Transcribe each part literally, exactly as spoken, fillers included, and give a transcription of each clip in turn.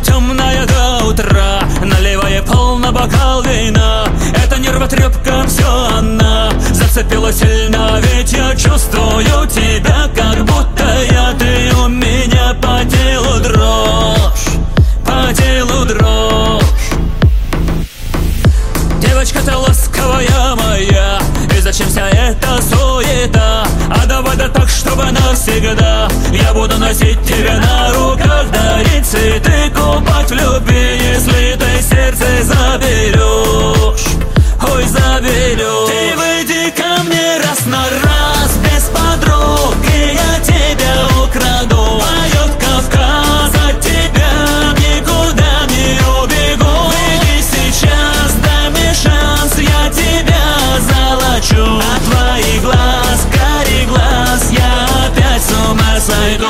темная до утра, наливая полный бокал вина. Это нервотрепка, все она зацепила сильно, ведь я чувствую тебя, как будто я. Ты у меня по телу дрожь, по телу дрожь. Девочка-то ласковая моя, и зачем вся эта суета? А давай да так, чтобы навсегда я буду носить тебя на руках, дарить цветы, купать в любви, если ты сердце заберешь, ой, заберешь. Ты выйди ко мне раз на раз, без подруг, и я тебя украду. Поет Кавказ, от тебя никуда не убегу. Выйди сейчас, дай мне шанс, я тебя золочу. От твоих глаз, карих глаз, я опять с ума сойду.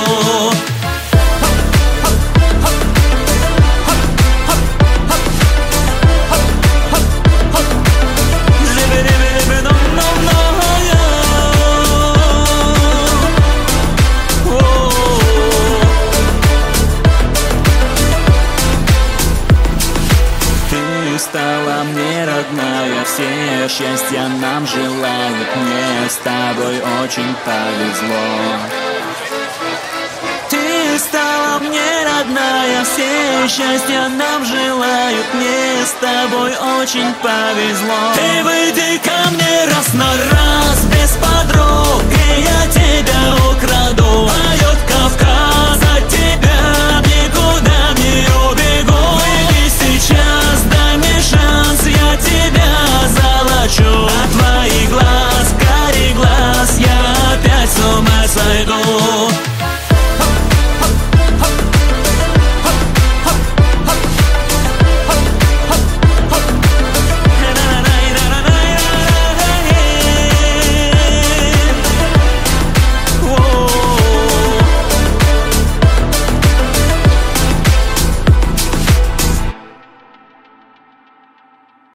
Стала мне родная, все счастья нам желают. Мне с тобой очень повезло. Ты стала мне родная, все счастья нам желают. Мне с тобой очень повезло. Ты выйди ко мне раз на раз, без подруг, и я тебя украду.